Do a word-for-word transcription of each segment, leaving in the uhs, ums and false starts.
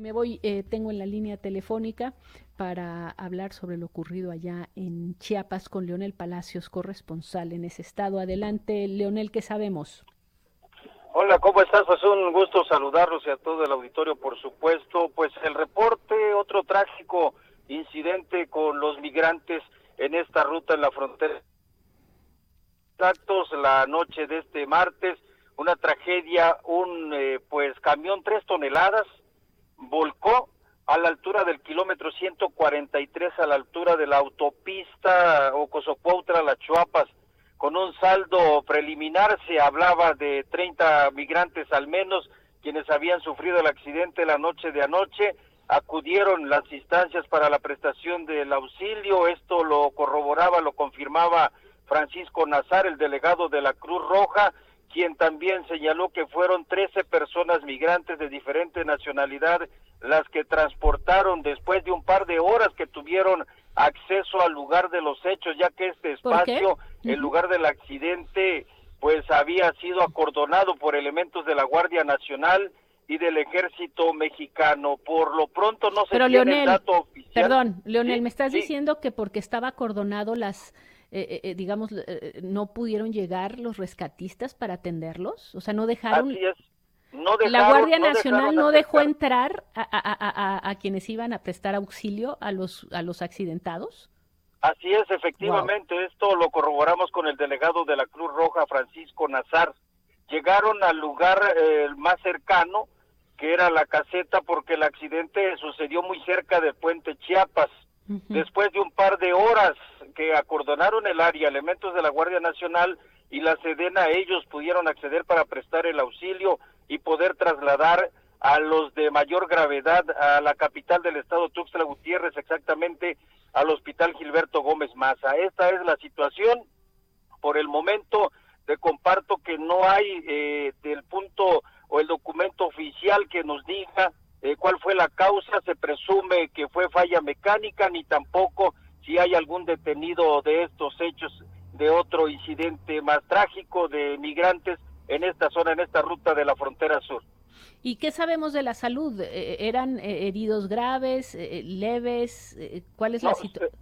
Y me voy, eh, tengo en la línea telefónica para hablar sobre lo ocurrido allá en Chiapas con Leonel Palacios, corresponsal en ese estado. Adelante, Leonel, ¿qué sabemos? Hola, ¿cómo estás? Pues un gusto saludarlos y a todo el auditorio, por supuesto. Pues el reporte, otro trágico incidente con los migrantes en esta ruta en la frontera. Actos la noche de este martes, una tragedia, un eh, pues camión tres toneladas volcó a la altura del kilómetro ciento cuarenta y tres, a la altura de la autopista Ocosocuautla-Las Chuapas. Con un saldo preliminar se hablaba de treinta migrantes al menos, quienes habían sufrido el accidente la noche de anoche. Acudieron las instancias para la prestación del auxilio, esto lo corroboraba, lo confirmaba Francisco Nazar, el delegado de la Cruz Roja, quien también señaló que fueron trece personas migrantes de diferente nacionalidad las que transportaron después de un par de horas que tuvieron acceso al lugar de los hechos, ya que este ¿Por qué? espacio, el Ujú. lugar del accidente, pues había sido acordonado por elementos de la Guardia Nacional y del Ejército Mexicano. Por lo pronto no se Pero tiene el Leonel, dato oficial. perdón, Leonel, Sí, ¿me estás sí, diciendo que porque estaba acordonado las, eh, eh, eh, digamos, eh, no pudieron llegar los rescatistas para atenderlos? O sea, no dejaron, así es. No la dejaron, Guardia no Nacional dejaron no dejó acercar. entrar a, a- a- a- a quienes iban a prestar auxilio a los, a los accidentados. Así es, Wow. efectivamente, esto lo corroboramos con el delegado de la Cruz Roja, Francisco Nazar. Llegaron al lugar eh, más cercano, que era la caseta, porque el accidente sucedió muy cerca del puente Chiapas. Después de un par de horas que acordonaron el área, elementos de la Guardia Nacional y la Sedena, ellos pudieron acceder para prestar el auxilio y poder trasladar a los de mayor gravedad a la capital del estado, Tuxtla Gutiérrez, exactamente al Hospital Gilberto Gómez Maza. Esta es la situación. Por el momento te comparto que no hay eh, del punto o el documento oficial que nos diga eh, cuál fue la causa. Se presume que fue falla mecánica, ni tampoco si hay algún detenido de estos hechos, de otro incidente más trágico de migrantes en esta zona, en esta ruta de la frontera sur. ¿Y qué sabemos de la salud? Eh, ¿Eran eh, heridos graves, eh, leves? Eh, ¿Cuál es la No, situación?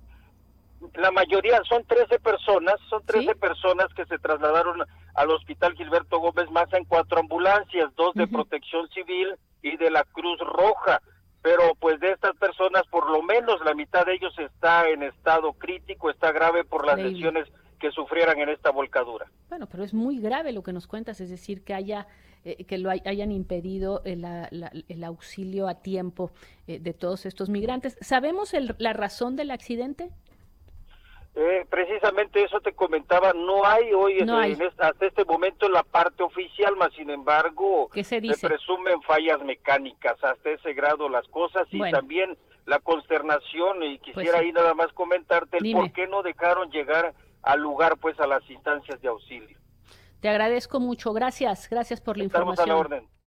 la mayoría son trece personas, son trece ¿Sí? personas que se trasladaron al Hospital Gilberto Gómez Maza en cuatro ambulancias, dos de Ujú. Protección Civil y de la Cruz Roja. Pero pues de estas personas, por lo menos la mitad de ellos está en estado crítico, está grave por las Increíble. lesiones que sufrieran en esta volcadura. Bueno, pero es muy grave lo que nos cuentas, es decir, que haya eh, que lo hay- hayan impedido el, la- la- el auxilio a tiempo eh, de todos estos migrantes. ¿Sabemos el- la razón del accidente? Eh, precisamente eso te comentaba, no hay hoy No eh, en hay. esta, hasta este momento la parte oficial, más sin embargo ¿Qué se se dice? presumen fallas mecánicas, hasta ese grado las cosas, y Bueno, también la consternación. Y pues quisiera sí. ahí nada más comentarte el por Dime, qué no dejaron llegar al lugar, pues a las instancias de auxilio. te agradezco mucho. Gracias, gracias por la Estamos a la información. orden.